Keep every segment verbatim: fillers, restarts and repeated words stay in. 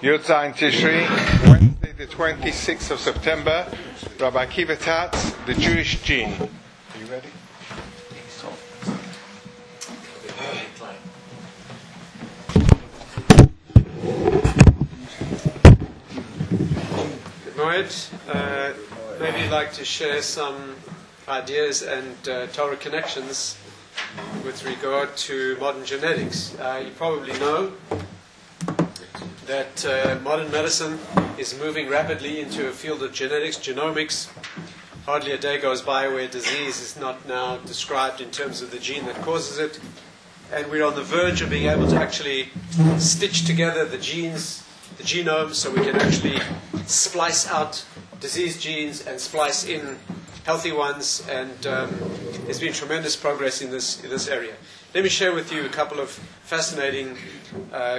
Yud Zayin Tishri, Wednesday the twenty-sixth of September, Rabbi Akiva Tatz, the Jewish Gene. Are you ready? Good Moed. Uh, maybe you'd like to share some ideas and uh, Torah connections with regard to modern genetics. Uh, you probably know that uh, modern medicine is moving rapidly into a field of genetics, genomics. Hardly a day goes by where disease is not now described in terms of the gene that causes it. And we're on the verge of being able to actually stitch together the genes, the genome, so we can actually splice out disease genes and splice in healthy ones. And um, there's been tremendous progress in this, in this area. Let me share with you a couple of fascinating uh,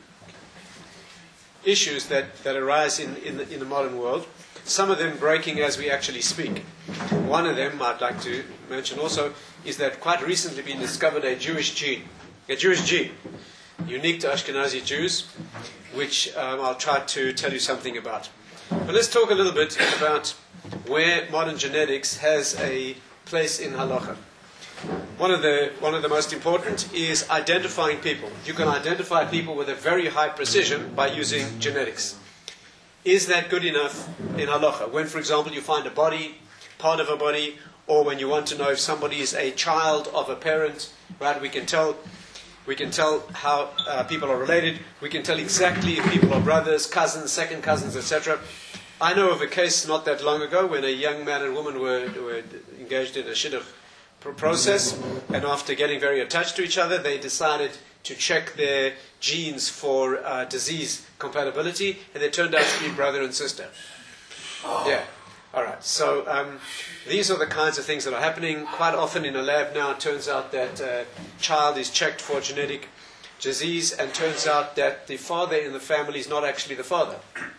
issues that, that arise in, in, the, in the modern world, some of them breaking as we actually speak. One of them I'd like to mention also is that quite recently been discovered a Jewish gene, a Jewish gene, unique to Ashkenazi Jews, which um, I'll try to tell you something about. But let's talk a little bit about where modern genetics has a place in halacha. One of the one of the most important is identifying people. You can identify people with a very high precision by using genetics. Is that good enough in halacha? When, for example, you find a body, part of a body, or when you want to know if somebody is a child of a parent, right? We can tell, we can tell how uh, people are related. We can tell exactly if people are brothers, cousins, second cousins, et cetera. I know of a case not that long ago when a young man and woman were, were engaged in a shidduch process, and after getting very attached to each other, they decided to check their genes for uh, disease compatibility, and they turned out to be brother and sister. Yeah, all right. So um, these are the kinds of things that are happening quite often in a lab now. It turns out that a child is checked for genetic disease, and turns out that the father in the family is not actually the father.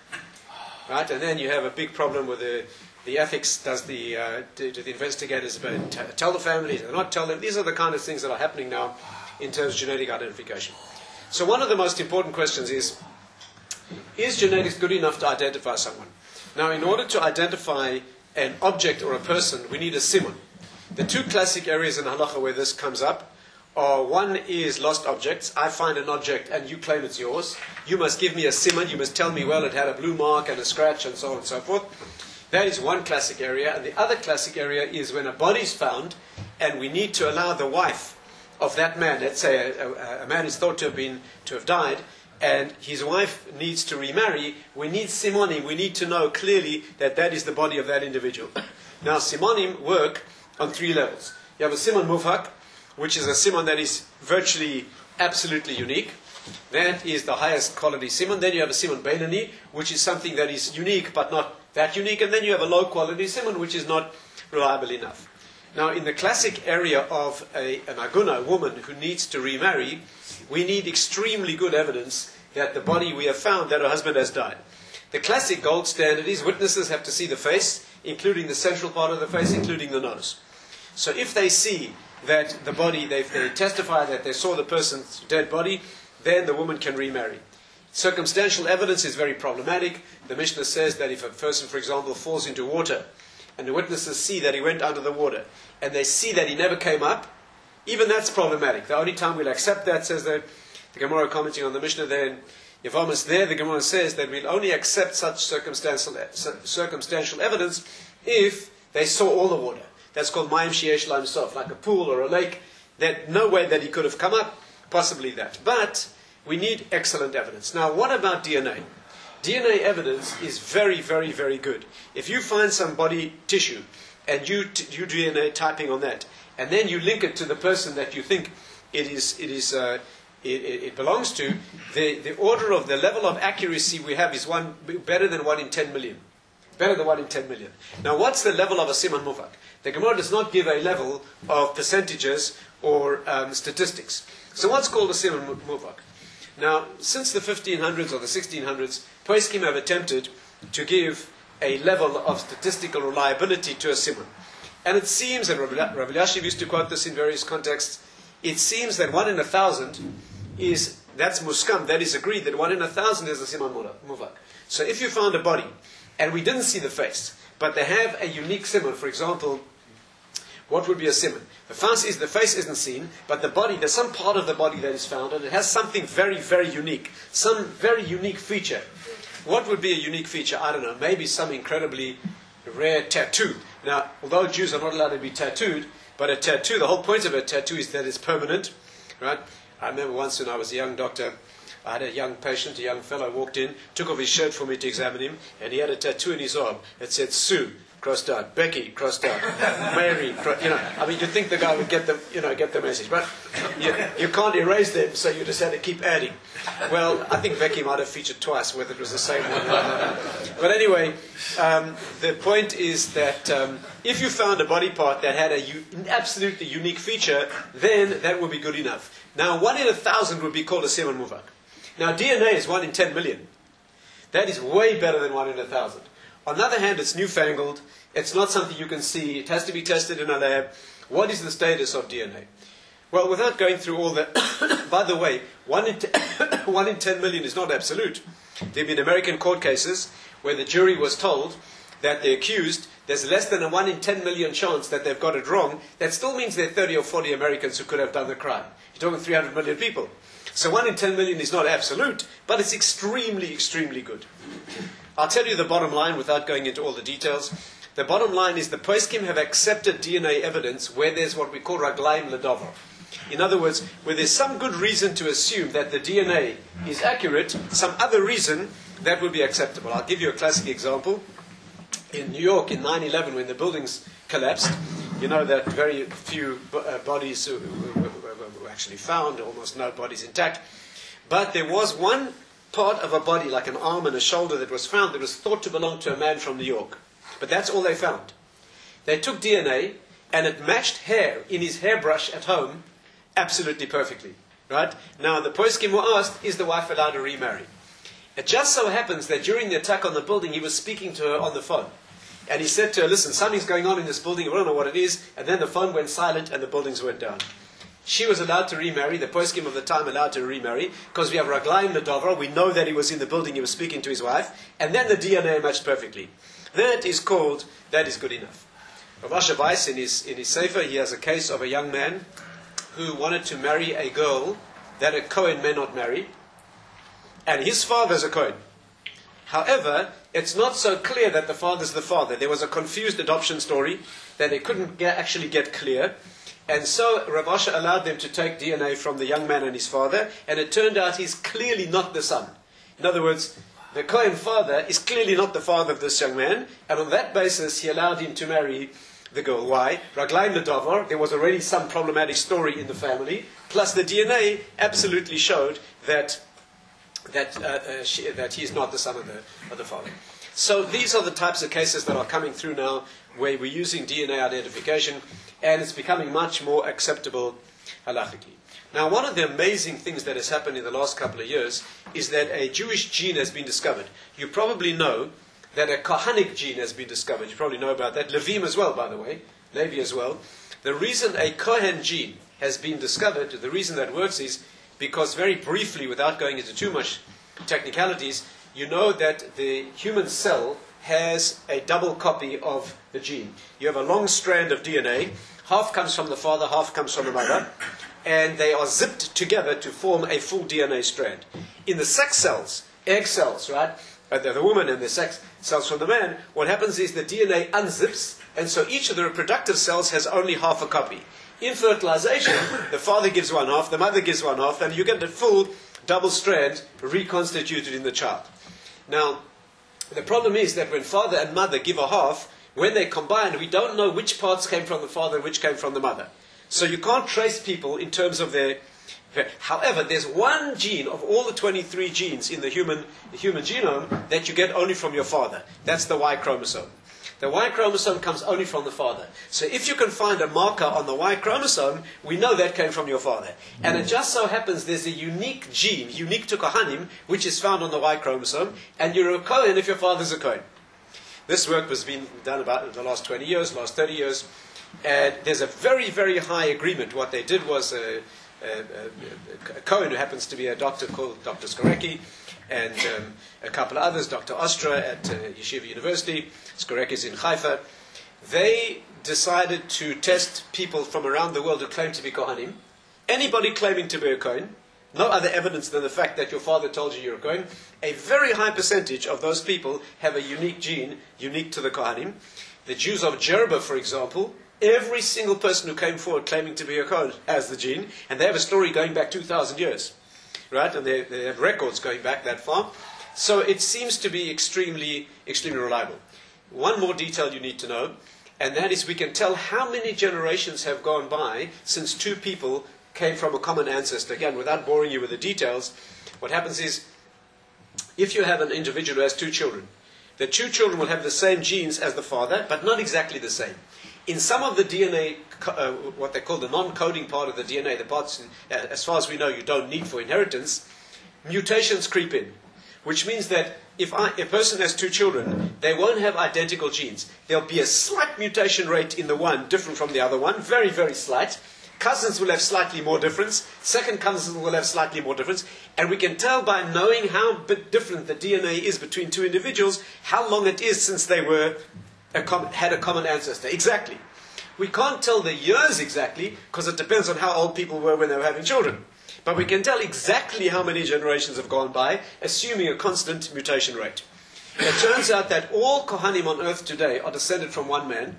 Right, and then you have a big problem with the The ethics. Does the uh, do, do the investigators t- tell the family? Do they not tell them? These are the kind of things that are happening now in terms of genetic identification. So one of the most important questions is: is genetics good enough to identify someone? Now, in order to identify an object or a person, we need a siman. The two classic areas in halacha where this comes up are: one is lost objects. I find an object and you claim it's yours. You must give me a siman. You must tell me, well, it had a blue mark and a scratch and so on and so forth. That is one classic area. And the other classic area is when a body is found and we need to allow the wife of that man, let's say a, a, a man is thought to have been to have died, and his wife needs to remarry, we need simonim. We need to know clearly that that is the body of that individual. Now, simonim work on three levels. You have a simon mufhak, which is a simon that is virtually absolutely unique. That is the highest quality simon. Then you have a simon beinani, which is something that is unique but not that unique. And then you have a low quality simon, which is not reliable enough. Now, in the classic area of a, an aguna, a woman who needs to remarry, we need extremely good evidence that the body we have found, that her husband has died. The classic gold standard is witnesses have to see the face, including the central part of the face, including the nose. So if they see that the body, they, they testify that they saw the person's dead body, then the woman can remarry. Circumstantial evidence is very problematic. The Mishnah says that if a person, for example, falls into water, and the witnesses see that he went under the water, and they see that he never came up, even that's problematic. The only time we'll accept that, says the, the Gemara commenting on the Mishnah there in Yevamos, there the Gemara says that we'll only accept such circumstantial, circumstantial evidence if they saw all the water. That's called Mayim Sheyesh Lahem Sof, like a pool or a lake. That no way that he could have come up, possibly that. But we need excellent evidence. Now, what about D N A? D N A evidence is very, very, very good. If you find some body tissue and you t- you D N A typing on that, and then you link it to the person that you think it is it is uh, it, it belongs to, the, the order of the level of accuracy we have is one better than one in ten million. Better than one in ten million. Now, what's the level of a siman mufak? The Gemara does not give a level of percentages or um, statistics. So, what's called a siman mufak? Now, since the fifteen hundreds or the sixteen hundreds, poskim have attempted to give a level of statistical reliability to a siman. And it seems, and Rav Elyashiv used to quote this in various contexts, it seems that one in a thousand is that's muskam, that is agreed, that one in a thousand is a siman muvak. So if you found a body, and we didn't see the face, but they have a unique siman, for example, what would be a siman? The face is the face isn't seen, but the body, there's some part of the body that is found, and it has something very, very unique, some very unique feature. What would be a unique feature? I don't know, maybe some incredibly rare tattoo. Now, although Jews are not allowed to be tattooed, but a tattoo, the whole point of a tattoo is that it's permanent, right? I remember once when I was a young doctor, I had a young patient, a young fellow walked in, took off his shirt for me to examine him, and he had a tattoo in his arm. It said Sue, crossed out, Becky, crossed out, Mary, cro- you know. I mean, you'd think the guy would get the, you know, get the message, but you, you can't erase them, so you just had to keep adding. Well, I think Becky might have featured twice, whether it was the same one or not. But anyway, um, the point is that um, if you found a body part that had a u- absolutely unique feature, then that would be good enough. Now, one in a thousand would be called a siman muvak. Now, D N A is one in ten million. That is way better than one in a thousand. On the other hand, it's newfangled. It's not something you can see. It has to be tested in a lab. What is the status of D N A? Well, without going through all that, by the way, one in, t- one in ten million is not absolute. There have been American court cases where the jury was told that the accused, there's less than a one in ten million chance that they've got it wrong. That still means there are thirty or forty Americans who could have done the crime. You're talking three hundred million people. So one in ten million is not absolute, but it's extremely, extremely good. I'll tell you the bottom line without going into all the details. The bottom line is the poskim have accepted D N A evidence where there's what we call raglaim ledover. In other words, where there's some good reason to assume that the D N A is accurate, some other reason that would be acceptable. I'll give you a classic example. In New York in nine eleven, when the buildings collapsed, you know that very few uh, bodies were, were, were actually found, almost no bodies intact. But there was one part of a body, like an arm and a shoulder, that was found that was thought to belong to a man from New York. But that's all they found. They took D N A, and it matched hair in his hairbrush at home absolutely perfectly. Right? Now, the poskim were asked, is the wife allowed to remarry? It just so happens that during the attack on the building, he was speaking to her on the phone. And he said to her, listen, something's going on in this building, I don't know what it is. And then the phone went silent and the buildings went down. She was allowed to remarry, the poskim of the time allowed to remarry, because we have raglaim ledovra, we know that he was in the building, he was speaking to his wife, and then the D N A matched perfectly. That is called, that is good enough. Rav Asher Weiss, in his, in his Sefer, he has a case of a young man who wanted to marry a girl that a Kohen may not marry, and his father's a Kohen. However, it's not so clear that the father's the father. There was a confused adoption story that they couldn't get, actually get clear. And so Rav Asher allowed them to take D N A from the young man and his father, and it turned out he's clearly not the son. In other words, the Kohen father is clearly not the father of this young man, and on that basis he allowed him to marry the girl. Why? Raglaim ledover, there was already some problematic story in the family, plus the D N A absolutely showed that that uh, uh, she, that he is not the son of the, of the father. So these are the types of cases that are coming through now, where we're using D N A identification, and it's becoming much more acceptable halachically. Now, one of the amazing things that has happened in the last couple of years is that a Jewish gene has been discovered. You probably know that a Kohanic gene has been discovered. You probably know about that. Levim as well, by the way. Levi as well. The reason a Kohen gene has been discovered, the reason that works is because, very briefly, without going into too much technicalities, you know that the human cell has a double copy of the gene. You have a long strand of D N A. Half comes from the father, half comes from the mother. And they are zipped together to form a full D N A strand. In the sex cells, egg cells, right? Uh, the, the woman and the sex cells from the man, what happens is the D N A unzips, and so each of the reproductive cells has only half a copy. In fertilization, the father gives one half, the mother gives one half, and you get the full double strand reconstituted in the child. Now, the problem is that when father and mother give a half, when they combine, we don't know which parts came from the father and which came from the mother. So you can't trace people in terms of their... However, there's one gene of all the twenty-three genes in the human, the human genome that you get only from your father. That's the Y chromosome. The Y chromosome comes only from the father. So if you can find a marker on the Y chromosome, we know that came from your father. And it just so happens there's a unique gene, unique to Kohanim, which is found on the Y chromosome, and you're a Kohen if your father's a Kohen. This work has been done about the last twenty years, last thirty years. And there's a very, very high agreement. What they did was a, a, a, a Cohen, who happens to be a doctor called Doctor Skorecki, and um, a couple of others, Doctor Ostra at uh, Yeshiva University, Skorecki is in Haifa. They decided to test people from around the world who claim to be Kohanim. Anybody claiming to be a Kohen, no other evidence than the fact that your father told you you're a Kohen. A very high percentage of those people have a unique gene, unique to the Kohanim. The Jews of Jerba, for example, every single person who came forward claiming to be a Kohen has the gene, and they have a story going back two thousand years. Right? And they, they have records going back that far. So it seems to be extremely, extremely reliable. One more detail you need to know, and that is we can tell how many generations have gone by since two people came from a common ancestor. Again, without boring you with the details, what happens is, if you have an individual who has two children, the two children will have the same genes as the father, but not exactly the same. In some of the D N A, uh, what they call the non-coding part of the D N A, the parts, uh, as far as we know, you don't need for inheritance, mutations creep in. Which means that if I, a person has two children, they won't have identical genes. There'll be a slight mutation rate in the one, different from the other one, very, very slight. Cousins will have slightly more difference. Second cousins will have slightly more difference. And we can tell by knowing how bit different the D N A is between two individuals, how long it is since they were a com- had a common ancestor. Exactly. We can't tell the years exactly, because it depends on how old people were when they were having children. But we can tell exactly how many generations have gone by, assuming a constant mutation rate. It turns out that all Kohanim on earth today are descended from one man,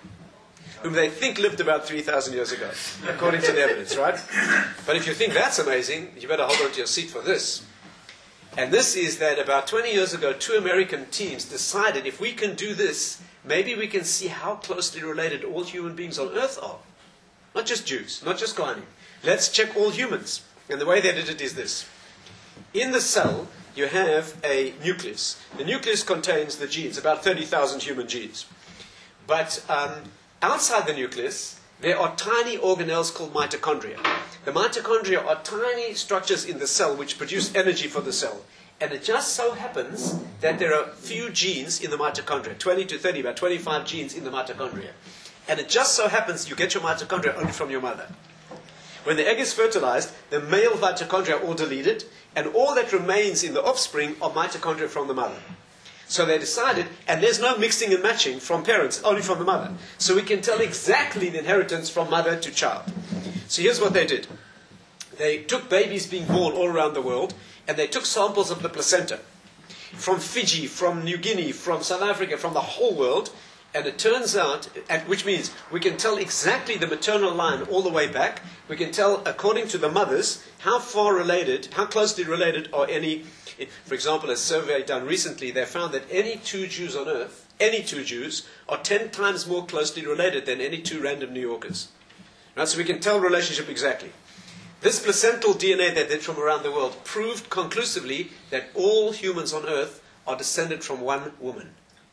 whom they think lived about three thousand years ago, according to the evidence, right? But if you think that's amazing, you better hold on to your seat for this. And this is that about twenty years ago, two American teams decided if we can do this, maybe we can see how closely related all human beings on earth are. Not just Jews, not just Kohanim. Let's check all humans. And the way they did it is this. In the cell, you have a nucleus. The nucleus contains the genes, about thirty thousand human genes. But um, outside the nucleus, there are tiny organelles called mitochondria. The mitochondria are tiny structures in the cell which produce energy for the cell. And it just so happens that there are few genes in the mitochondria, twenty to thirty, about twenty-five genes in the mitochondria. And it just so happens you get your mitochondria only from your mother. When the egg is fertilized, the male mitochondria are all deleted, and all that remains in the offspring are mitochondria from the mother. So they decided, and there's no mixing and matching from parents, only from the mother. So we can tell exactly the inheritance from mother to child. So here's what they did. They took babies being born all around the world, and they took samples of the placenta from Fiji, from New Guinea, from South Africa, from the whole world. And it turns out, which means we can tell exactly the maternal line all the way back. We can tell, according to the mothers, how far related, how closely related are any. For example, a survey done recently, they found that any two Jews on earth, any two Jews, are ten times more closely related than any two random New Yorkers. Right, so we can tell relationship exactly. This placental D N A that they did from around the world proved conclusively that all humans on earth are descended from one woman.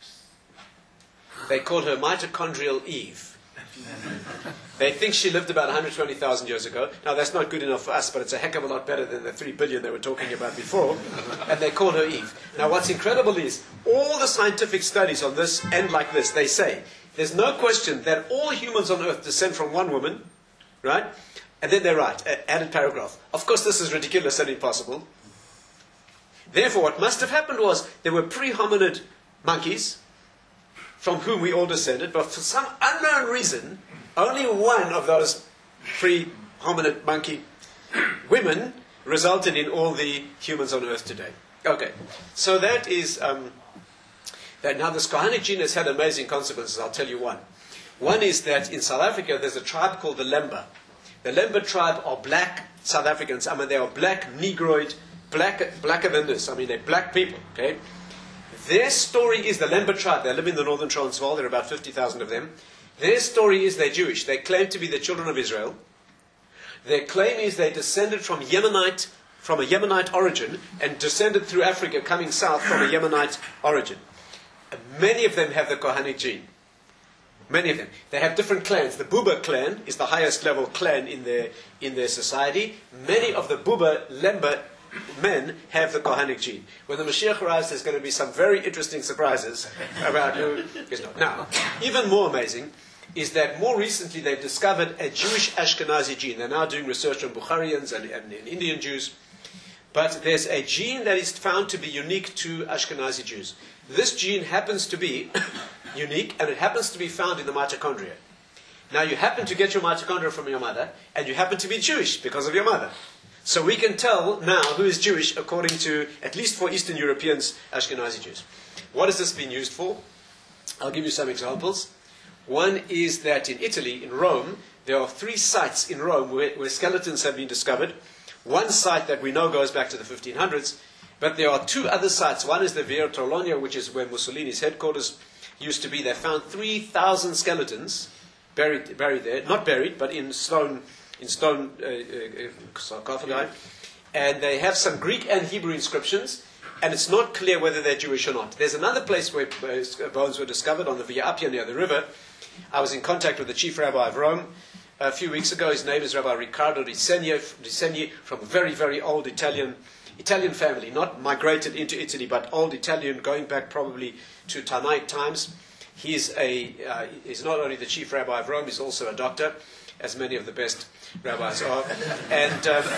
They called her mitochondrial Eve. They think she lived about one hundred twenty thousand years ago. Now, that's not good enough for us, but it's a heck of a lot better than the three billion they were talking about before. And they called her Eve. Now, what's incredible is all the scientific studies on this end like this. They say there's no question that all humans on earth descend from one woman, right? And then they write, uh, added paragraph. Of course, this is ridiculous and impossible. Therefore, what must have happened was there were pre-hominid monkeys from whom we all descended, but for some unknown reason, only one of those pre-hominid monkey women resulted in all the humans on earth today. Okay, so that is, um, that now this Kohanic gene has had amazing consequences. I'll tell you one. One is that in South Africa, there's a tribe called the Lemba. The Lemba tribe are black South Africans. I mean, they are black, negroid, black, blacker than this. I mean, they're black people, okay? Their story is the Lemba tribe. They live in the northern Transvaal. There are about fifty thousand of them. Their story is they're Jewish. They claim to be the children of Israel. Their claim is they descended from Yemenite, from a Yemenite origin, and descended through Africa, coming south from a Yemenite origin. And many of them have the Kohanic gene. Many of them. They have different clans. The Buba clan is the highest level clan in their, in their society. Many of the Buba, Lemba men have the Kohanic gene. When the Mashiach arrives, there's going to be some very interesting surprises about who is not. Now, even more amazing, is that more recently they've discovered a Jewish Ashkenazi gene. They're now doing research on Bukharians and, and, and Indian Jews. But there's a gene that is found to be unique to Ashkenazi Jews. This gene happens to be unique, and it happens to be found in the mitochondria. Now, you happen to get your mitochondria from your mother, and you happen to be Jewish because of your mother. So we can tell now who is Jewish according to, at least for Eastern Europeans, Ashkenazi Jews. What has this been used for? I'll give you some examples. One is that in Italy, in Rome, there are three sites in Rome where, where skeletons have been discovered. One site that we know goes back to the fifteen hundreds, but there are two other sites. One is the Via Torlonia, which is where Mussolini's headquarters used to be. They found three thousand skeletons buried, buried there. Not buried, but in stone, in stone uh, uh, sarcophagi. And they have some Greek and Hebrew inscriptions, and it's not clear whether they're Jewish or not. There's another place where uh, bones were discovered on the Via Appia near the river. I was in contact with the chief rabbi of Rome a few weeks ago. His name is Rabbi Riccardo Di Segni, from a very, very old Italian Italian family, not migrated into Italy, but old Italian, going back probably to Tanite times. He's, a, uh, he's not only the chief rabbi of Rome, he's also a doctor, as many of the best rabbis are. And um,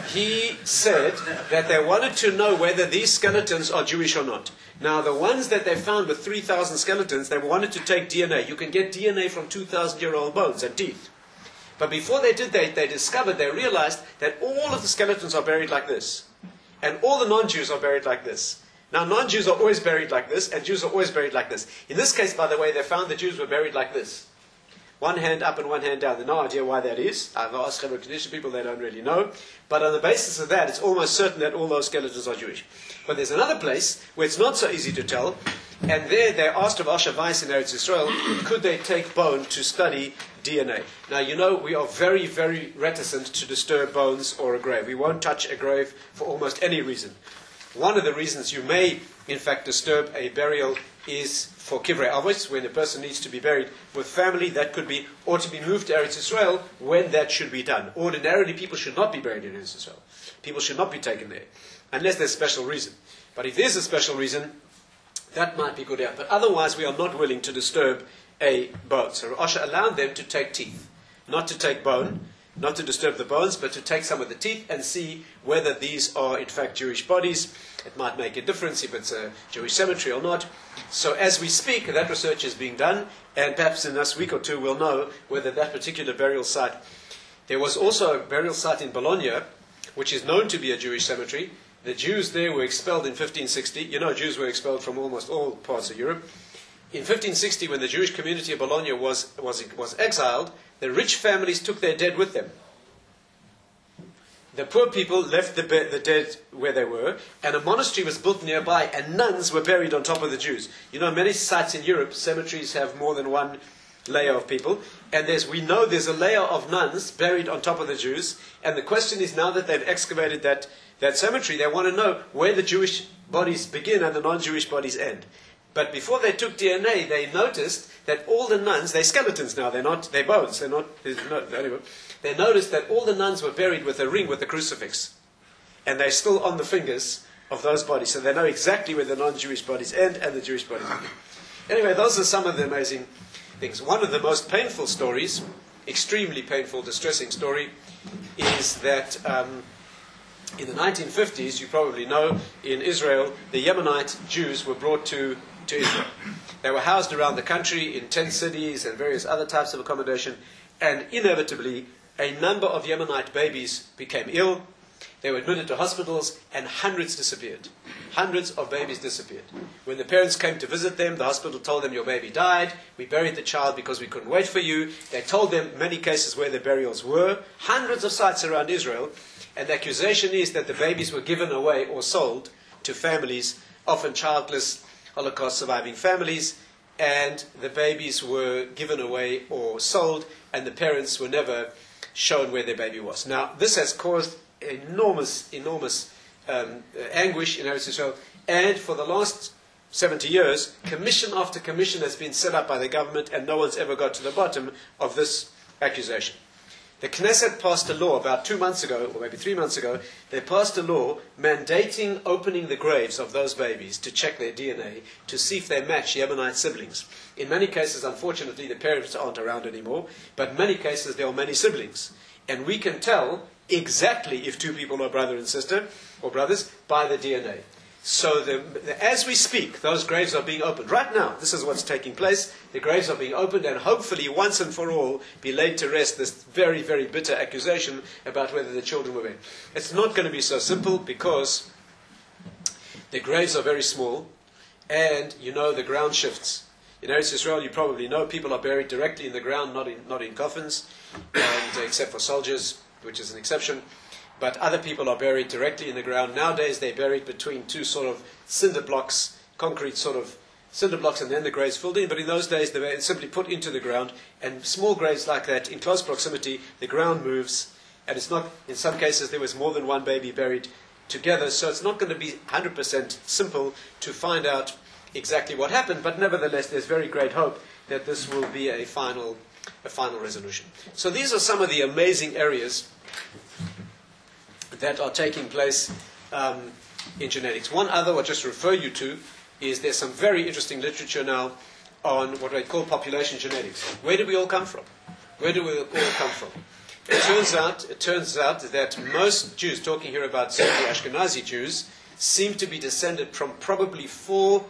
he said that they wanted to know whether these skeletons are Jewish or not. Now, the ones that they found with three thousand skeletons, they wanted to take D N A. You can get D N A from two thousand year old bones and teeth. But before they did that, they discovered, they realized that all of the skeletons are buried like this. And all the non-Jews are buried like this. Now, non-Jews are always buried like this, and Jews are always buried like this. In this case, by the way, they found the Jews were buried like this. One hand up and one hand down. They have no idea why that is. I've asked Hebrew Kaddish people, they don't really know. But on the basis of that, it's almost certain that all those skeletons are Jewish. But there's another place where it's not so easy to tell. And there they asked of Asher Weiss in Eretz Yisrael, could they take bone to study D N A? Now, you know, we are very, very reticent to disturb bones or a grave. We won't touch a grave for almost any reason. One of the reasons you may, in fact, disturb a burial is for kivrei avos, when a person needs to be buried with family, that could be, or to be moved to Eretz Yisrael, when that should be done. Ordinarily, people should not be buried in Eretz Yisrael. People should not be taken there, unless there's a special reason. But if there's a special reason, that might be good out. But otherwise, we are not willing to disturb a bone. So Asher allowed them to take teeth, not to take bone, not to disturb the bones, but to take some of the teeth and see whether these are in fact Jewish bodies. It might make a difference if it's a Jewish cemetery or not. So as we speak, that research is being done, and perhaps in this week or two we'll know whether that particular burial site. There was also a burial site in Bologna, which is known to be a Jewish cemetery. The Jews there were expelled in fifteen sixty. You know, Jews were expelled from almost all parts of Europe. In fifteen sixty, when the Jewish community of Bologna was, was, was exiled, the rich families took their dead with them. The poor people left the, be- the dead where they were, and a monastery was built nearby, and nuns were buried on top of the Jews. You know, many sites in Europe, cemeteries have more than one layer of people, and there's, we know there's a layer of nuns buried on top of the Jews, and the question is, now that they've excavated that, that cemetery, they want to know where the Jewish bodies begin and the non-Jewish bodies end. But before they took D N A, they noticed that all the nuns, they're skeletons now, they're not, they're bones, they're not, no, anyway. They noticed that all the nuns were buried with a ring with a crucifix. And they're still on the fingers of those bodies. So they know exactly where the non-Jewish bodies end and the Jewish bodies begin. Anyway, those are some of the amazing things. One of the most painful stories, extremely painful, distressing story, is that um, in the nineteen fifties, you probably know, in Israel, the Yemenite Jews were brought to, to Israel. They were housed around the country in tent cities and various other types of accommodation, and inevitably, a number of Yemenite babies became ill. They were admitted to hospitals, and hundreds disappeared. Hundreds of babies disappeared. When the parents came to visit them, the hospital told them, your baby died. We buried the child because we couldn't wait for you. They told them many cases where the burials were. Hundreds of sites around Israel. And the accusation is that the babies were given away or sold to families, often childless, Holocaust surviving families. And the babies were given away or sold, and the parents were never shown where their baby was. Now, this has caused enormous, enormous um, anguish in Eretz Yisrael, and for the last seventy years, commission after commission has been set up by the government, and no one's ever got to the bottom of this accusation. The Knesset passed a law about two months ago, or maybe three months ago. They passed a law mandating opening the graves of those babies to check their D N A to see if they match Yemenite siblings. In many cases, unfortunately, the parents aren't around anymore, but in many cases there are many siblings. And we can tell exactly if two people are brother and sister, or brothers, by the D N A. So the, the, as we speak, those graves are being opened. Right now, this is what's taking place. The graves are being opened, and hopefully, once and for all, be laid to rest this very, very bitter accusation about whether the children were born. It's not going to be so simple, because the graves are very small, and you know the ground shifts. In Eretz Israel, you probably know people are buried directly in the ground, not in, not in coffins, and uh, except for soldiers, which is an exception. But other people are buried directly in the ground. Nowadays, they're buried between two sort of cinder blocks, concrete sort of cinder blocks, and then the graves filled in. But in those days, they were simply put into the ground. And small graves like that, in close proximity, the ground moves. And it's not, in some cases, there was more than one baby buried together. So it's not going to be one hundred percent simple to find out exactly what happened. But nevertheless, there's very great hope that this will be a final, a final resolution. So these are some of the amazing areas that are taking place um, in genetics. One other I'll just refer you to is there's some very interesting literature now on what I call population genetics. Where do we all come from? Where do we all come from? It turns out, it turns out that most Jews, talking here about certainly Ashkenazi Jews, seem to be descended from probably four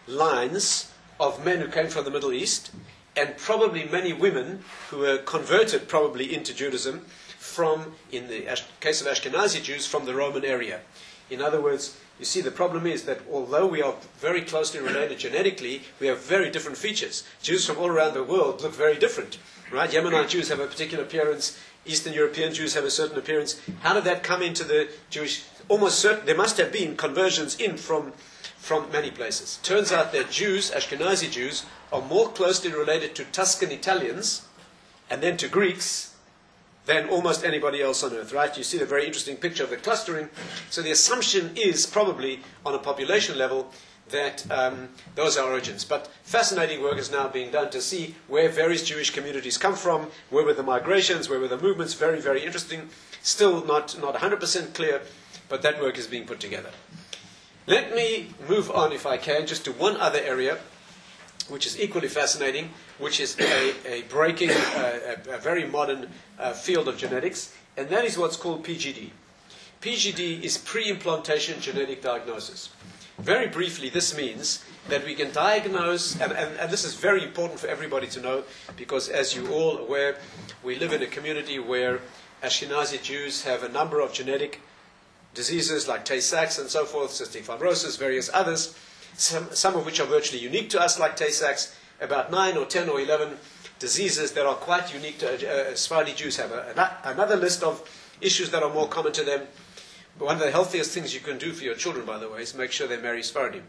lines of men who came from the Middle East, and probably many women who were converted probably into Judaism from, in the case of Ashkenazi Jews, from the Roman area. In other words, you see, the problem is that although we are very closely related genetically, we have very different features. Jews from all around the world look very different, right? Yemenite Jews have a particular appearance. Eastern European Jews have a certain appearance. How did that come into the Jewish? Almost certain, there must have been conversions in from, from many places. Turns out that Jews, Ashkenazi Jews, are more closely related to Tuscan Italians and then to Greeks than almost anybody else on earth, right? You see the very interesting picture of the clustering. So the assumption is probably on a population level that um, those are origins. But fascinating work is now being done to see where various Jewish communities come from, where were the migrations, where were the movements. Very, very interesting. Still not, not one hundred percent clear, but that work is being put together. Let me move on, if I can, just to one other area, which is equally fascinating, which is a, a breaking, uh, a, a very modern uh, field of genetics, and that is what's called P G D. P G D is pre-implantation genetic diagnosis. Very briefly, this means that we can diagnose, and, and, and this is very important for everybody to know, because as you're all aware, we live in a community where Ashkenazi Jews have a number of genetic diseases like Tay-Sachs and so forth, cystic fibrosis, various others, some, some of which are virtually unique to us, like Tay-Sachs, about nine or ten or eleven diseases that are quite unique to uh, Sephardi Jews have a, a, another list of issues that are more common to them. But one of the healthiest things you can do for your children, by the way, is make sure they marry Sephardim.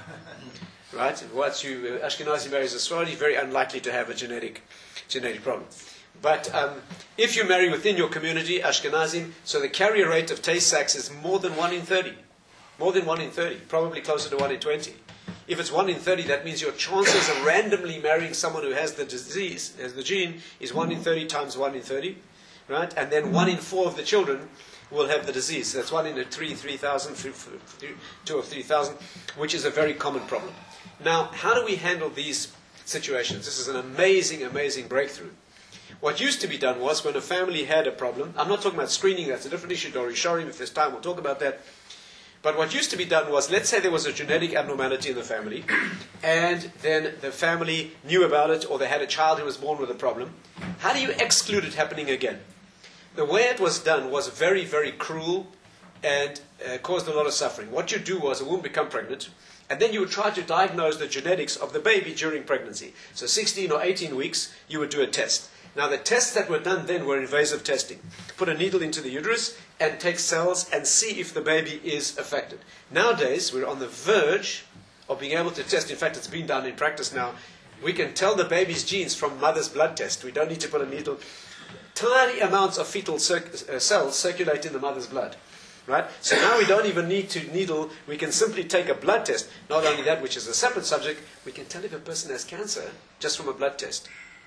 Right? And once you, uh, Ashkenazi marries a Sephardi, very unlikely to have a genetic, genetic problem. But um, if you marry within your community, Ashkenazim, so the carrier rate of Tay-Sachs is more than one in thirty. More than one in thirty, probably closer to one in twenty. If it's one in thirty, that means your chances of randomly marrying someone who has the disease, has the gene, is one in thirty times one in thirty. Right? And then one in four of the children will have the disease. So that's one in a three, three thousand, two or three thousand, which is a very common problem. Now, how do we handle these situations? This is an amazing, amazing breakthrough. What used to be done was when a family had a problem, I'm not talking about screening, that's a different issue, Dori Shorim, if there's time we'll talk about that. But what used to be done was, let's say there was a genetic abnormality in the family, and then the family knew about it, or they had a child who was born with a problem. How do you exclude it happening again? The way it was done was very, very cruel and uh, caused a lot of suffering. What you do was a woman become pregnant, and then you would try to diagnose the genetics of the baby during pregnancy. So sixteen or eighteen weeks, you would do a test. Now, the tests that were done then were invasive testing. Put a needle into the uterus and take cells and see if the baby is affected. Nowadays, we're on the verge of being able to test. In fact, it's been done in practice now. We can tell the baby's genes from mother's blood test. We don't need to put a needle. Tiny amounts of fetal circ- uh, cells circulate in the mother's blood. Right? So now we don't even need to needle. We can simply take a blood test. Not only that, which is a separate subject, we can tell if a person has cancer just from a blood test.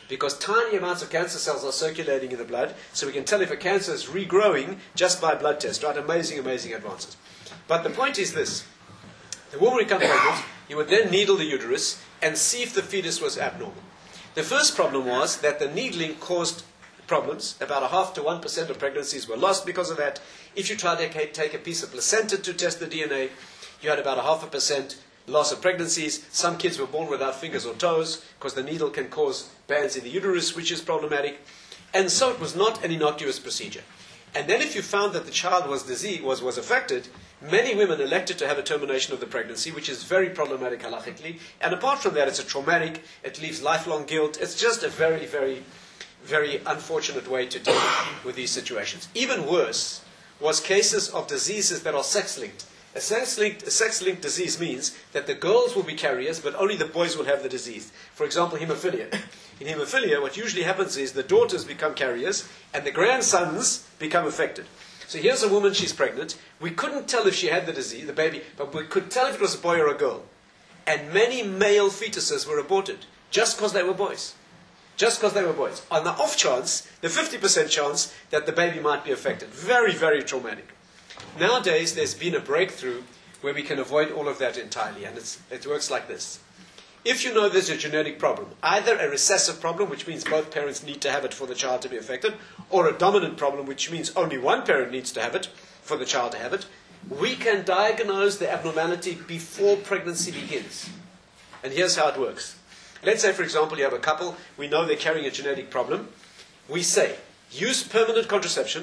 because tiny amounts of cancer cells are circulating in the blood, so we can tell if a cancer is regrowing just by blood test, right? Amazing, amazing advances. But the point is this. The woman would become pregnant, you would then needle the uterus and see if the fetus was abnormal. The first problem was that the needling caused problems. About a half to one percent of pregnancies were lost because of that. If you tried to take a piece of placenta to test the D N A, you had about a half a percent loss of pregnancies. Some kids were born without fingers or toes because the needle can cause bands in the uterus, which is problematic. And so it was not an innocuous procedure. And then if you found that the child was disease, was, was affected, many women elected to have a termination of the pregnancy, which is very problematic halachically. And apart from that, it's a traumatic, it leaves lifelong guilt. It's just a very, very, very unfortunate way to deal with these situations. Even worse was cases of diseases that are sex-linked. A sex-linked, a sex-linked disease means that the girls will be carriers, but only the boys will have the disease. For example, hemophilia. In hemophilia, what usually happens is the daughters become carriers, and the grandsons become affected. So here's a woman, she's pregnant. We couldn't tell if she had the disease, the baby, but we could tell if it was a boy or a girl. And many male fetuses were aborted, just because they were boys. Just because they were boys. On the off chance, the fifty percent chance that the baby might be affected. Very, very traumatic. Nowadays, there's been a breakthrough where we can avoid all of that entirely, and it's, it works like this. If you know there's a genetic problem, either a recessive problem, which means both parents need to have it for the child to be affected, or a dominant problem, which means only one parent needs to have it for the child to have it, we can diagnose the abnormality before pregnancy begins. And here's how it works. Let's say, for example, you have a couple, we know they're carrying a genetic problem. We say, use permanent contraception,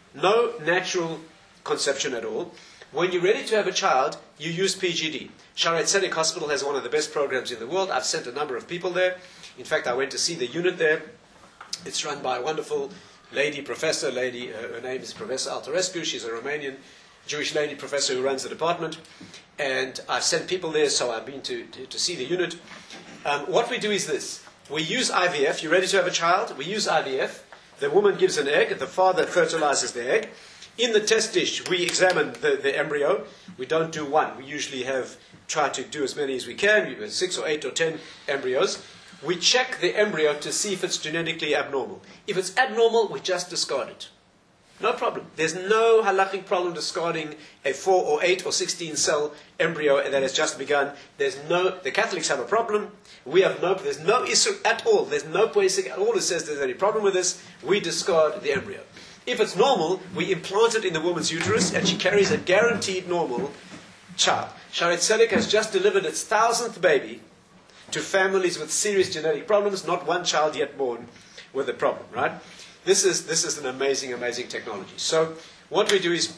no natural conception at all. When you're ready to have a child, you use P G D. Shaare Zedek Hospital has one of the best programs in the world. I've sent a number of people there. In fact, I went to see the unit there. It's run by a wonderful lady professor. Lady, uh, her name is Professor Altarescu. She's a Romanian Jewish lady professor who runs the department. And I've sent people there, so I've been to, to, to see the unit. Um, what we do is this. We use I V F. You're ready to have a child? We use I V F. The woman gives an egg. The father fertilizes the egg. In the test dish, we examine the, the embryo. We don't do one. We usually have try to do as many as we can. We have six or eight or ten embryos. We check the embryo to see if it's genetically abnormal. If it's abnormal, we just discard it. No problem. There's no halachic problem discarding a four or eight or sixteen cell embryo that has just begun. There's no. The Catholics have a problem. We have no. There's no issue at all. There's no basic at all that says there's any problem with this. We discard the embryo. If it's normal, we implant it in the woman's uterus, and she carries a guaranteed normal child. Shaare Zedek has just delivered its thousandth baby to families with serious genetic problems, not one child yet born with a problem, right? This is, this is an amazing, amazing technology. So what we do is,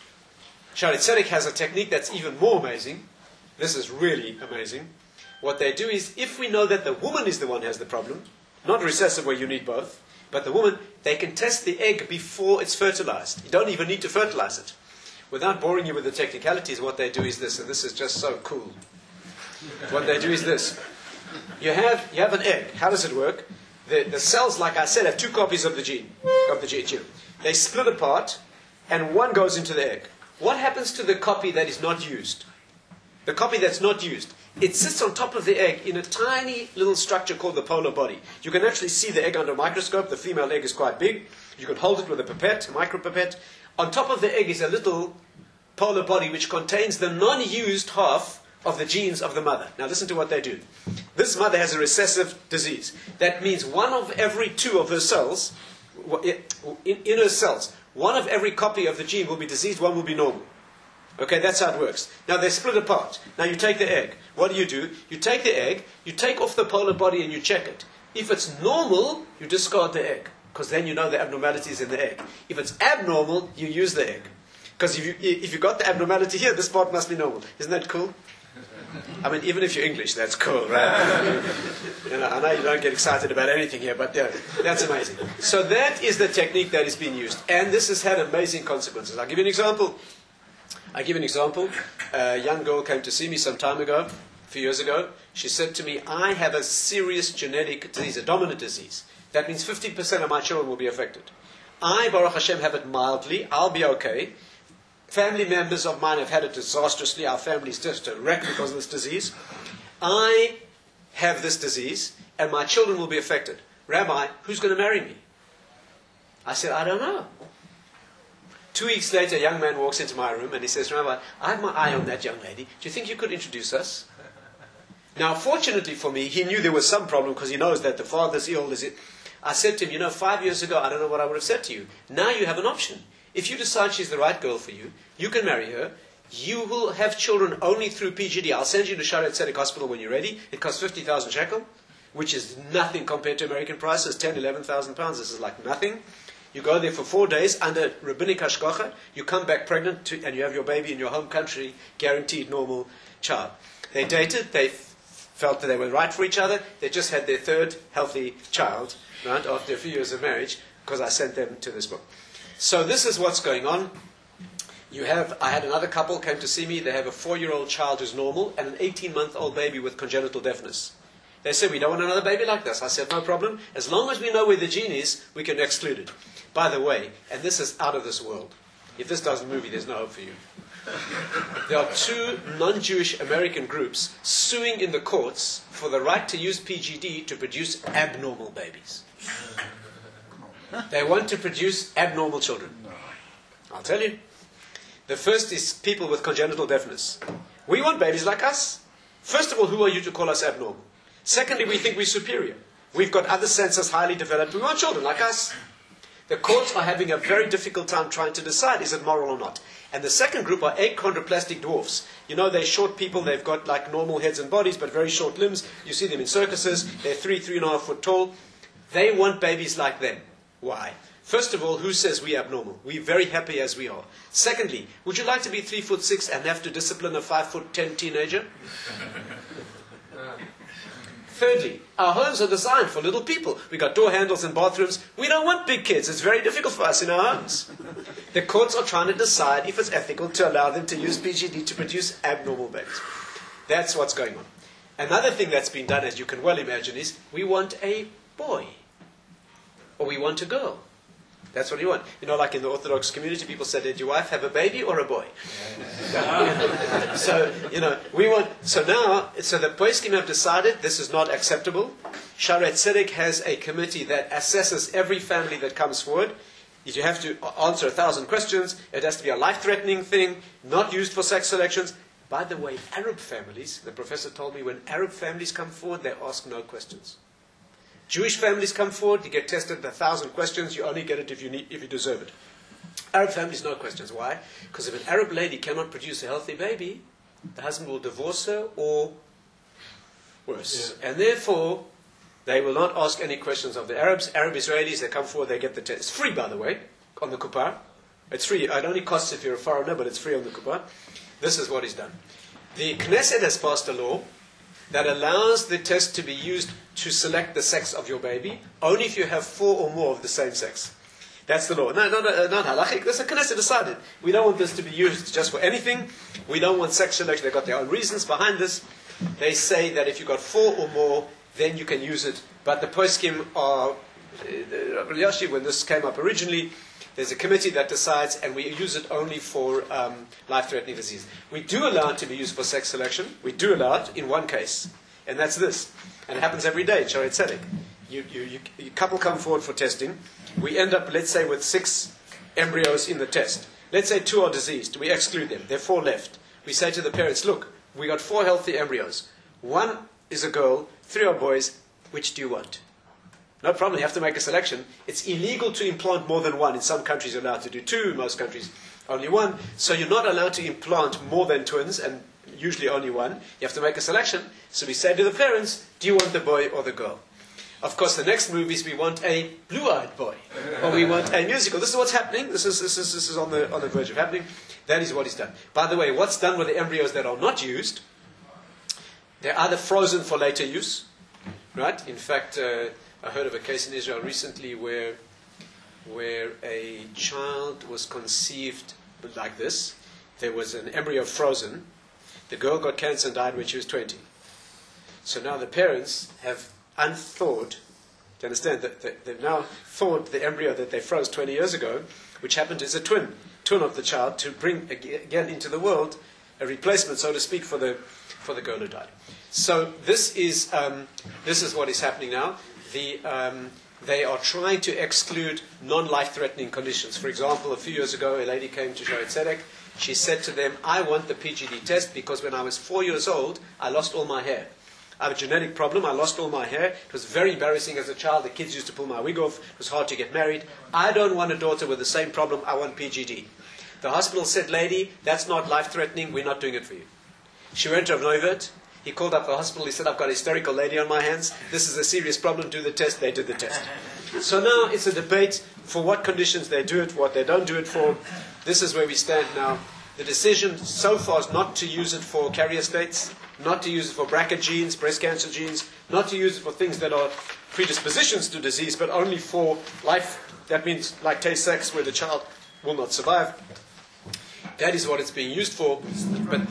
Shaare Zedek has a technique that's even more amazing. This is really amazing. What they do is, if we know that the woman is the one who has the problem, not recessive where you need both, but the woman, they can test the egg before it's fertilized. You don't even need to fertilize it. Without boring you with the technicalities, what they do is this, and this is just so cool. What they do is this. You have, you have an egg. How does it work? The, the cells, like I said, have two copies of the gene, of the gene. They split apart, and one goes into the egg. What happens to the copy that is not used? The copy that's not used. It sits on top of the egg in a tiny little structure called the polar body. You can actually see the egg under a microscope. The female egg is quite big. You can hold it with a pipette, a micropipette. On top of the egg is a little polar body which contains the non-used half of the genes of the mother. Now listen to what they do. This mother has a recessive disease. That means one of every two of her cells, in, in her cells, one of every copy of the gene will be diseased, one will be normal. Okay, that's how it works. Now they split apart. Now you take the egg. What do you do? You take the egg, you take off the polar body and you check it. If it's normal, you discard the egg, because then you know the abnormalities in the egg. If it's abnormal, you use the egg. Because if you, if you got the abnormality here, this part must be normal. Isn't that cool? I mean, even if you're English, that's cool, right? You know, I know you don't get excited about anything here, but yeah, that's amazing. So that is the technique that is being used. And this has had amazing consequences. I'll give you an example. I'll give you an example. A young girl came to see me some time ago, a few years ago. She said to me, I have a serious genetic disease, a dominant disease. That means fifty percent of my children will be affected. I, Baruch Hashem, have it mildly. I'll be okay. Family members of mine have had it disastrously. Our family's just a wreck because of this disease. I have this disease, and my children will be affected. Rabbi, who's going to marry me? I said, I don't know. Two weeks later, a young man walks into my room and he says, Rabbi, I have my eye on that young lady. Do you think you could introduce us? Now, fortunately for me, he knew there was some problem because he knows that the father's ill. Is it? I said to him, you know, five years ago, I don't know what I would have said to you. Now you have an option. If you decide she's the right girl for you, you can marry her. You will have children only through P G D. I'll send you to Shaare Zedek Hospital when you're ready. It costs fifty thousand shekel, which is nothing compared to American prices, ten, eleven thousand pounds. This is like nothing. You go there for four days under rabbinic hashgacha. You come back pregnant to, and you have your baby in your home country, guaranteed normal child. They dated. They f- felt that they were right for each other. They just had their third healthy child, right, after a few years of marriage, because I sent them to this book. So this is what's going on. You have. I had another couple came to see me. They have a four-year-old child who's normal and an eighteen-month-old baby with congenital deafness. They said, we don't want another baby like this. I said, no problem. As long as we know where the gene is, we can exclude it. By the way, and this is out of this world. If this doesn't move you, there's no hope for you. There are two non-Jewish American groups suing in the courts for the right to use P G D to produce abnormal babies. They want to produce abnormal children. I'll tell you. The first is people with congenital deafness. We want babies like us. First of all, who are you to call us abnormal? Secondly, we think we're superior. We've got other senses highly developed. We want children like us. The courts are having a very difficult time trying to decide, is it moral or not? And the second group are achondroplastic dwarfs. You know, they're short people. They've got like normal heads and bodies, but very short limbs. You see them in circuses. They're three, three and a half foot tall. They want babies like them. Why? First of all, who says we're abnormal? We're very happy as we are. Secondly, would you like to be three foot six and have to discipline a five foot ten teenager? Thirdly, our homes are designed for little people. We've got door handles in bathrooms. We don't want big kids. It's very difficult for us in our homes. The courts are trying to decide if it's ethical to allow them to use P G D to produce abnormal babies. That's what's going on. Another thing that's been done, as you can well imagine, is we want a boy. Or we want a girl. That's what you want. You know, like in the Orthodox community, people say, did your wife have a baby or a boy? So, you know, we want, so now, so the Poskim have decided this is not acceptable. Shaare Zedek has a committee that assesses every family that comes forward. You have to answer a thousand questions. It has to be a life-threatening thing, not used for sex selections. By the way, Arab families, the professor told me, when Arab families come forward, they ask no questions. Jewish families come forward, you get tested a thousand questions, you only get it if you need, if you deserve it. Arab families, no questions. Why? Because if an Arab lady cannot produce a healthy baby, the husband will divorce her or worse. Yeah. And therefore, they will not ask any questions of the Arabs. Arab Israelis, they come forward, they get the test. It's free, by the way, on the Kuppar. It's free. It only costs if you're a foreigner, but it's free on the Kuppar. This is what is done. The Knesset has passed a law that allows the test to be used to select the sex of your baby, only if you have four or more of the same sex. That's the law. No, no, no, not halachic. This is Knesset decided. We don't want this to be used just for anything. We don't want sex selection. They've got their own reasons behind this. They say that if you've got four or more, then you can use it. But the poskim are, uh, when this came up originally, there's a committee that decides, and we use it only for um, life-threatening disease. We do allow it to be used for sex selection. We do allow it in one case, and that's this. And it happens every day, Shaare Zedek. You, you, you, a couple come forward for testing. We end up, let's say, with six embryos in the test. Let's say two are diseased. We exclude them. There are four left. We say to the parents, look, we got four healthy embryos. One is a girl, three are boys. Which do you want? No problem, you have to make a selection. It's illegal to implant more than one. In some countries you're allowed to do two, in most countries only one. So you're not allowed to implant more than twins, and usually only one. You have to make a selection. So we say to the parents, do you want the boy or the girl? Of course, the next move is we want a blue-eyed boy, or we want a musical. This is what's happening. This is, this is, this is on, the, on the verge of happening. That is what is done. By the way, what's done with the embryos that are not used, they're either frozen for later use, right? In fact, uh, I heard of a case in Israel recently where, where a child was conceived like this. There was an embryo frozen. The girl got cancer and died when she was twenty. So now the parents have unthawed, do you understand, that they've now thawed the embryo that they froze twenty years ago, which happened as a twin, twin of the child, to bring again into the world a replacement, so to speak, for the, for the girl who died. So this is, um, this is what is happening now. the, um, they are trying to exclude non-life-threatening conditions. For example, a few years ago, a lady came to Shaare Zedek. She said to them, I want the P G D test because when I was four years old, I lost all my hair. I have a genetic problem. I lost all my hair. It was very embarrassing as a child. The kids used to pull my wig off. It was hard to get married. I don't want a daughter with the same problem. I want P G D. The hospital said, lady, that's not life-threatening. We're not doing it for you. She went to Noivert. He called up the hospital. He said, I've got a hysterical lady on my hands. This is a serious problem. Do the test. They did the test. So now it's a debate for what conditions they do it, what they don't do it for. This is where we stand now. The decision so far is not to use it for carrier states, not to use it for B R C A genes, breast cancer genes, not to use it for things that are predispositions to disease, but only for life. That means like tay-Sachs, where the child will not survive. That is what it's being used for. But,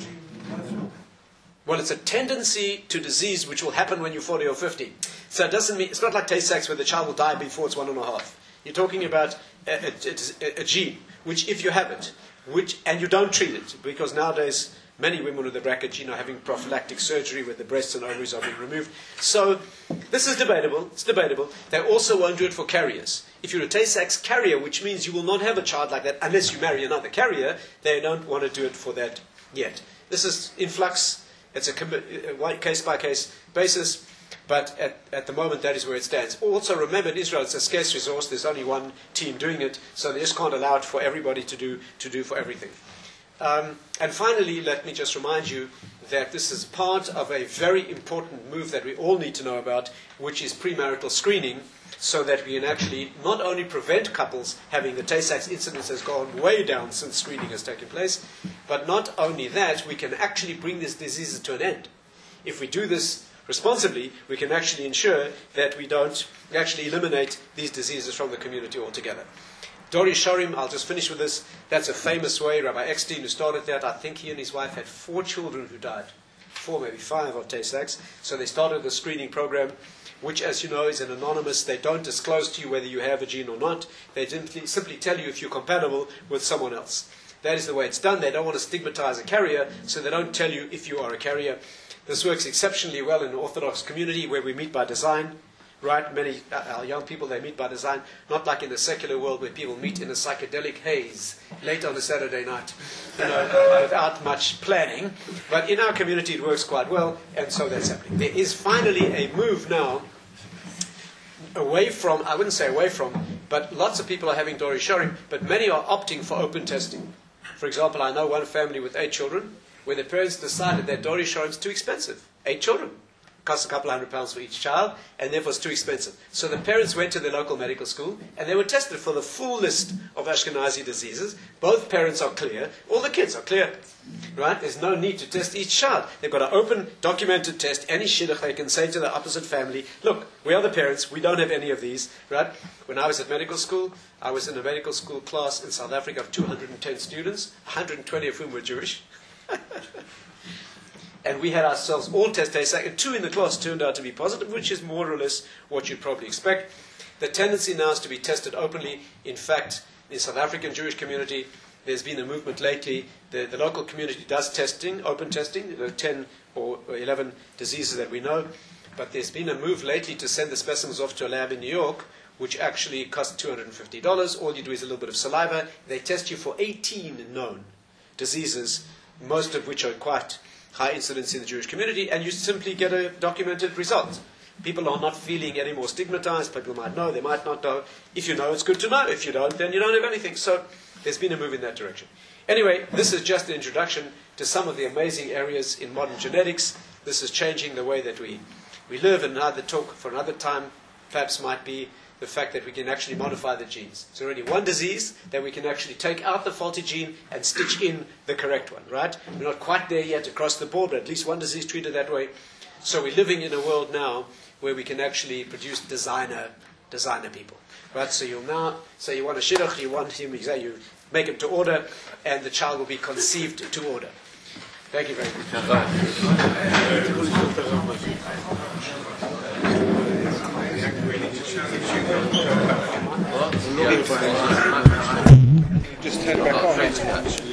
well, it's a tendency to disease which will happen when you're forty or fifty. So it doesn't mean, it's not like tay-Sachs where the child will die before it's one and a half. You're talking about a, a, a, a gene, which if you have it, which, and you don't treat it, because nowadays many women with the B R C A gene are having prophylactic surgery where the breasts and ovaries are being removed. So this is debatable. It's debatable. They also won't do it for carriers. If you're a tay-Sachs carrier, which means you will not have a child like that unless you marry another carrier, they don't want to do it for that yet. This is in flux. It's a case-by-case basis. But at, at the moment, that is where it stands. Also, remember, in Israel, it's a scarce resource. There's only one team doing it, so they just can't allow it for everybody to do, to do for everything. Um, and finally, let me just remind you that this is part of a very important move that we all need to know about, which is premarital screening, so that we can actually not only prevent couples having the tay-Sachs incidence has gone way down since screening has taken place, but not only that, we can actually bring these diseases to an end. If we do this responsibly, we can actually ensure that we don't actually eliminate these diseases from the community altogether. Dori Shorim, I'll just finish with this. That's a famous way. Rabbi Eckstein, who started that, I think he and his wife had four children who died. Four, maybe five of tay-Sachs. So they started the screening program, which, as you know, is an anonymous. They don't disclose to you whether you have a gene or not. They simply, simply tell you if you're compatible with someone else. That is the way it's done. They don't want to stigmatize a carrier, so they don't tell you if you are a carrier. This works exceptionally well in the Orthodox community where we meet by design, right? Many uh, our young people, they meet by design, not like in the secular world where people meet in a psychedelic haze late on a Saturday night, you know, without much planning. But in our community it works quite well, and so that's happening. There is finally a move now away from, I wouldn't say away from, but lots of people are having Dori Shorim, but many are opting for open testing. For example, I know one family with eight children, where the parents decided that Dori Shorim is too expensive. Eight children. Costs a couple hundred pounds for each child, and therefore it's too expensive. So the parents went to the local medical school, and they were tested for the full list of Ashkenazi diseases. Both parents are clear. All the kids are clear. Right? There's no need to test each child. They've got an open, documented test. Any shidduch, they can say to the opposite family, look, we are the parents. We don't have any of these. Right? When I was at medical school, I was in a medical school class in South Africa of two hundred ten students, one hundred twenty of whom were Jewish. And we had ourselves all test tay-Sachs, and two in the class turned out to be positive, which is more or less what you'd probably expect. The tendency now is to be tested openly. In fact, in the South African Jewish community, there's been a movement lately. The, the local community does testing, open testing, the ten or eleven diseases that we know. But there's been a move lately to send the specimens off to a lab in New York, which actually costs two hundred fifty dollars. All you do is a little bit of saliva. They test you for eighteen known diseases, most of which are quite high incidence in the Jewish community, and you simply get a documented result. People are not feeling any more stigmatized. People might know, they might not know. If you know, it's good to know. If you don't, then you don't have anything. So there's been a move in that direction. Anyway, this is just an introduction to some of the amazing areas in modern genetics. This is changing the way that we, we live, and another talk for another time perhaps might be the fact that we can actually modify the genes. It's already one disease that we can actually take out the faulty gene and stitch in the correct one, right? We're not quite there yet across the board, but at least one disease treated that way. So we're living in a world now where we can actually produce designer designer people, right? So you'll now say you want a shidduch, you want him, you say you make him to order, and the child will be conceived to order. Thank you very much. Just turn back on.